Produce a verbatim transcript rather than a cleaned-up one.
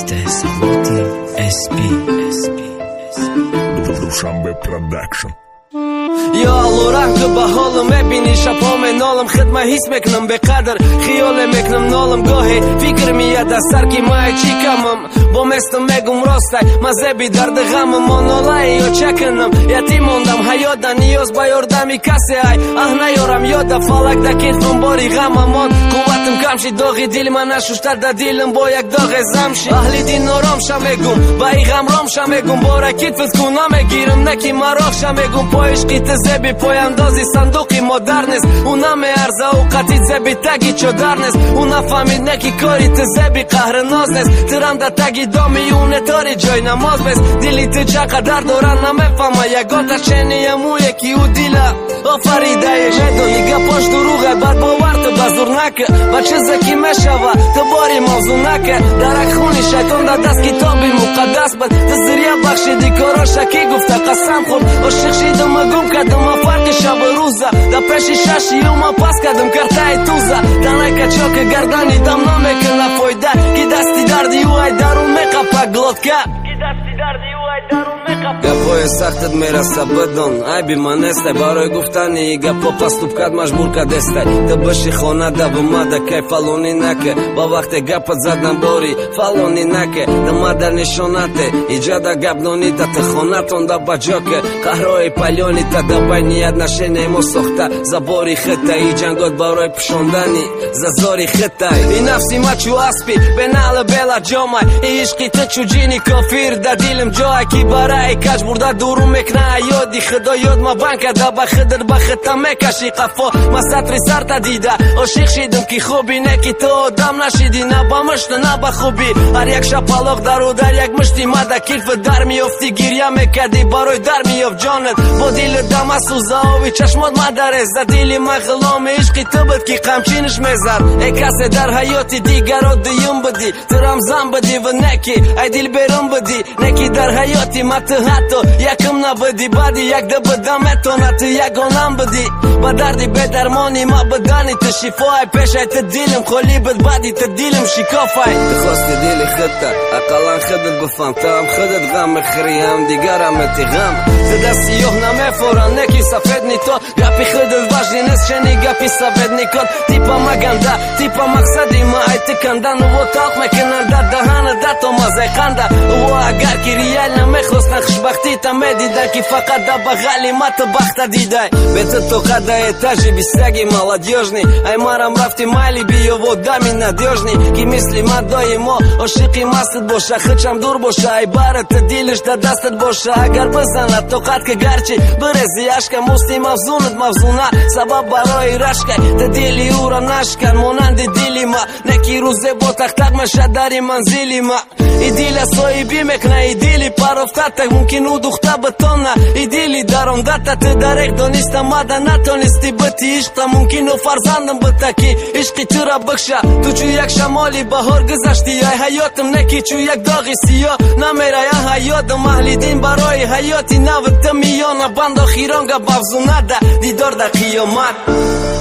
استحسانات اسپی دوشنبه پروداکشن. یا الله رحم که به حالم ببینی شبها منالم خدمه حس میکنم به قدر خیال میکنم نالم گاهی فکر میاد از سر که ما چی کمم با مستم میگم راسته مزه بی درد غمم ما نالای یا چکنم یتیم موندم حیات نیاز با یاردمی کسی ای اه نیارم یاد فلک در کتفم باری غمم قوتم کم شد داغی دل من نشوشتر در دلم با یک داغ زم شد اهل دین نارام شم میگم با ای غم رام شم میگم بارا کتفت کنم میگیرم نکی مراخ شم میگم پایش قیت زبی پای اندازی صندوقی مادر نیست اونا میارزه اوقتی زبی تگی چادر نیست اونا فهمید نکی کاری ت زبی قهر ناز نیست ترم در تگی دامی اونه تاری جای نماز بست دلی ت چقدر دارن نمیفهمه یگاتا چنی مو یکی او دیلا آفریده شدونی گپاش دروغه بعد باور تو بزرگ نکه بچه زکی مشوه تو باری موضوع نکه درک خونی شیطان در دست کتابی مقدس بد تزریه بخشیدی کارا شکی گفته قسم خورد عاشق شیدم گم کردم ما فرق شب روزه در پیش ششی و ما پس کردم کرتای توزه تنه کچاک گردنی دم نمیکنه فایده کی دستی دردی و ای درون میقپه گلوت که کی دستی دردی و ای درون گپای سختت میرسه بدون عیبی من نیسته برای گفتنی گپا پس توب کد مجبور کدسته تو بشی خانه ده بمده که فلونی نکه با وقت گپت زدن باری فلونی نکه ده مادر نشانته ایجاده گبنونی تا تخانتون ده بجا که قهرهای پلیونی تا ده بینیت نشه نیمو سخته زباری خطه ای جنگات برای پشوندنی ززاری خطه ای نفسی ما چو اسپی به نعل بلا جامعه ای عشقی تو چو جینی کافیر ده دیلم جای کی برای کج برده دورو میکنه یادی خدا یاد ما بانکه ده بخدر بخطه میکشی قفا ما سطری سر تا دیده عاشق شیدم که خوبی نکی تو آدم نشیدی نه با مشت نه با خوبی هر یک شپالاق در و در یک مشتی مده کلف در میافتی گریه میکردی برای در میاف جانت با دیل دم سوزه آوی چشمات مدره زد دیلی من غلام عشقی تو بد که قمچینش میزد ای کسی در حیاتی دیگرات دیم بدی ترم زن بدی و نکی ای دیل بیرون بدی نکی در حیاتی مت حتی یکم نبدی بعدی یک ده بدم تو نت یک آنم بدی با دردی به درمانی ما بدانی تو شفای پیش ای تو دیلم خالی بد بعدی تو دیلم شکافای بخواستی دیلی خطه اقلا خودت بفهم تا هم خودت غم مخری هم دیگرم اتی غم تو دستی یه نمیفورن نکی سفید نی تو گپی خودت وجدی نیست شنی گپی سفید نی کن تیپا مگنده تیپا مقصدی ما ای تکندن و تاق میکنن در دهان در تو مزه قنده و اگر که ریال نمیخواست نخشبختی تا میدیدن که فقط در بغلی ما تو بخت دیده بیت تو قده اتاجی بیستگی молодежный ای مارم رفتی مالی بیو و دمی ندیجنی که مثلی ما دای ما عاشقی مستت باشه خچم دور باشه ای بارت دیلش در دستت باشه اگر بزند تو قد که گرچی برزی عشق مستی مفزونت مفزونه سبب برای رشک تا دیلی او را نشکن مانند دیلی ما نکی روزه با تختق مشد داری منزیلی ما ای دیل صاحبی میکنه ای دیلی پر افتاد ممکن او دخته بتونه ای دیلی درم دتا تو درک دانسته ماده نتونستی بتی عشق ممکن او فرزندم بتکی عشقی تو را بخشه تو چو یک شمالی بهار گذشتی ای حیاتم نکی چو یک داغی سیاه نمیره یا حیاتم اهل دین برای حیاتی نوت میانه بند آخیران گه بفزونه ده دیدار در قیامت